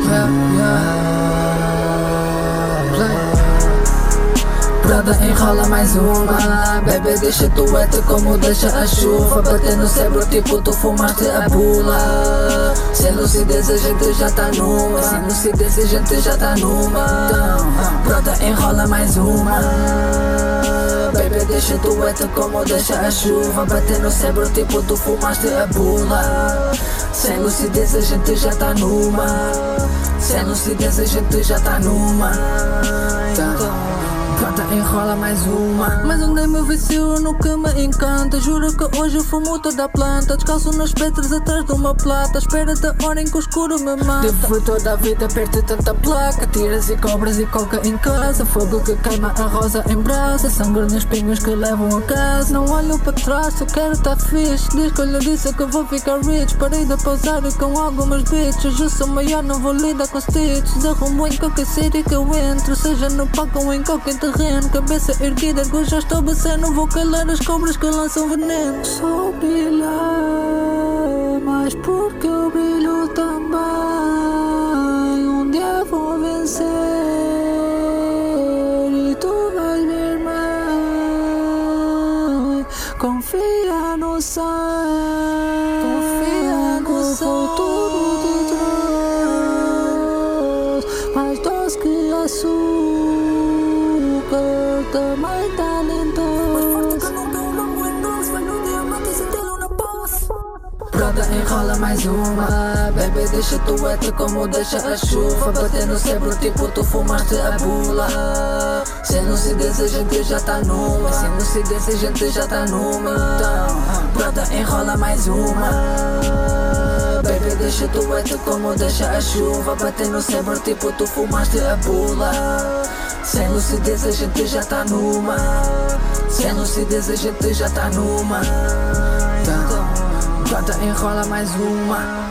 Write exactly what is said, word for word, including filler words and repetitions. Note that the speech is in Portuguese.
Yeah, yeah. Brother, enrola mais uma. Baby, deixa tu eto como deixa a chuva bater no cérebro, tipo tu fumaste a bula. Sem lucidez a gente já tá numa. Sem lucidez a gente já tá numa. Brother, enrola mais uma. Baby, deixa tu eto como deixa a chuva bater no cérebro, tipo tu fumaste a bula. Sem lucidez a gente já tá numa. Sem lucidez a gente já tá numa. Brother, enrola mais uma. Mas andei meu vício no que me encanta. Juro que hoje eu fumo toda a planta. Descalço nas pedras atrás de uma plata. Espera da hora em que o escuro me mata. Devo toda a vida perto de tanta placa. Tiras e cobras e coca em casa. Fogo que queima a rosa em brasa. Sangue nos pinhos que levam a casa. Não olho para trás, só quero estar fixe. Diz que eu lhe disse que vou ficar rich. Parei de pausar com algumas bitches. Eu sou maior, não vou lidar com stitches. Arrumo em qualquer sítio que eu entro. Seja no palco ou em qualquer terreno. Cabeça erguida, que eu já estou bacana. Não vou calar as cobras que lançam veneno. Sou brilhar, mas porque eu brilho também. Um dia vou vencer e tu vais ver, mãe. Confia no céu, confia no futuro de Deus. Mais doce que açúcar, também talentoso. Mais forte que nunca, o longo é nosso. Vai no diamante e sentê-lo na posse. Brother, enrola mais uma. Baby, deixa tu eto como deixa a chuva bater no cérebro, tipo tu fumaste a bula. Sem lucidez a gente já tá numa. Sem lucidez a gente já tá numa. Brother, enrola mais uma. Baby, deixa tu eto como deixa a chuva bater no cérebro, tipo tu fumaste a bula. Sem lucidez a gente já tá numa. Sem lucidez a gente já tá numa. Brother, enrola mais uma.